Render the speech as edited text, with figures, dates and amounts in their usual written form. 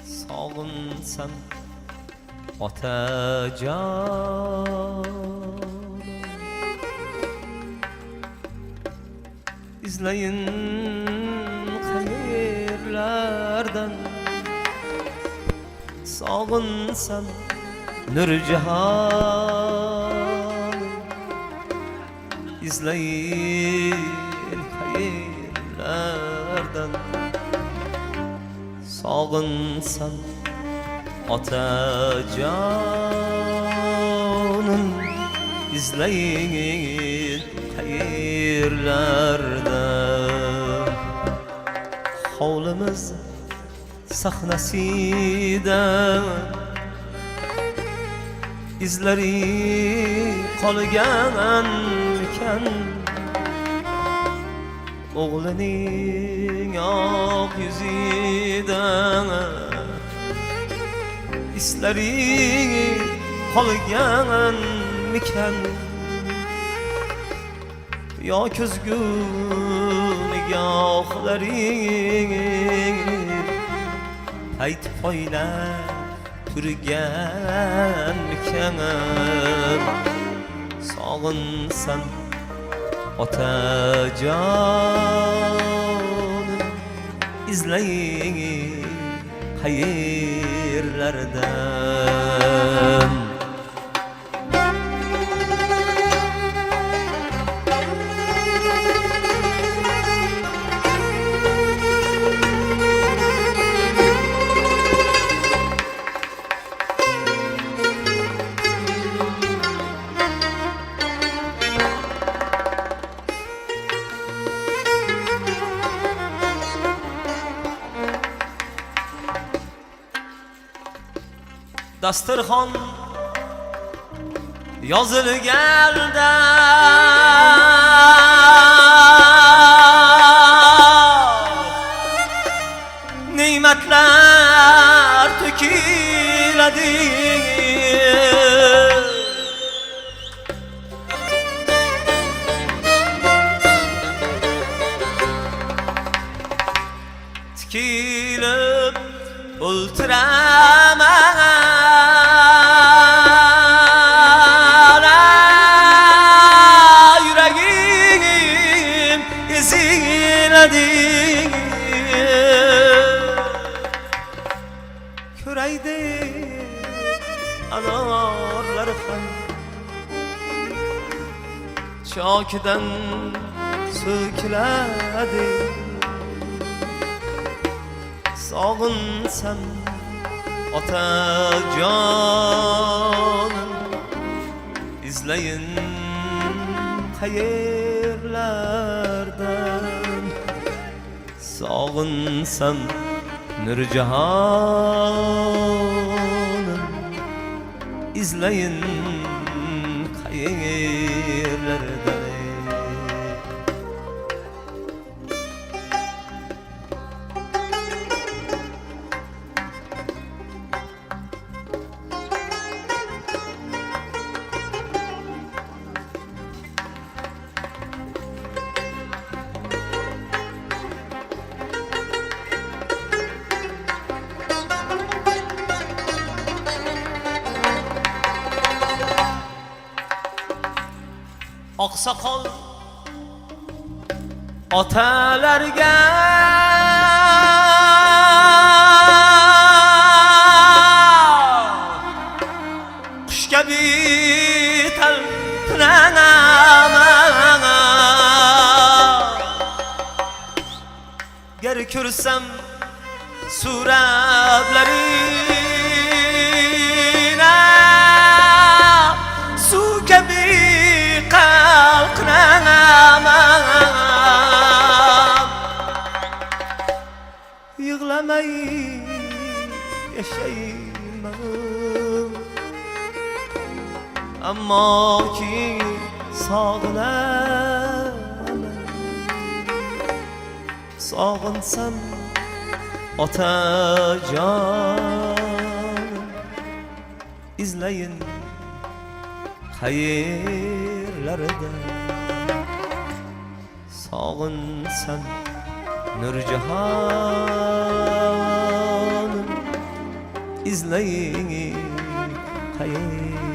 sog'insam otajon, izlayin qayerlardan, sog'insam Nurjahon, izlayin qayerlardan, sog'insam otajonim, izlayin qayerlarda. Hovlimiz sahnasida izlari qolganmikan, o'g'lining oq yuzida izlari qolganmikan, yo ko'zgu nigohlaring payt poylab turganmikan. Sog'insam otajonim, izlayin qayerlardan. Dasturxon yozilganda ne'matlar to'kiladi, tikilib o'ltiraman ko'raydi anorlar ham chokidan so'kiladi. Sog'insam otajonim, izlayin qayerlardan, sog'insam Nurjahonim, izlayin qayerlardan. Oqsoqol otalarga qush kabi talpinaman, gar ko'rsam suratlarini suv kabi qalqinaman. Yig'lamay yashayman, ammo ki sog'inaman. Sog'insam otajon, izlayin qayerlarda, sog'insam Nurjahonim, izleyin hayır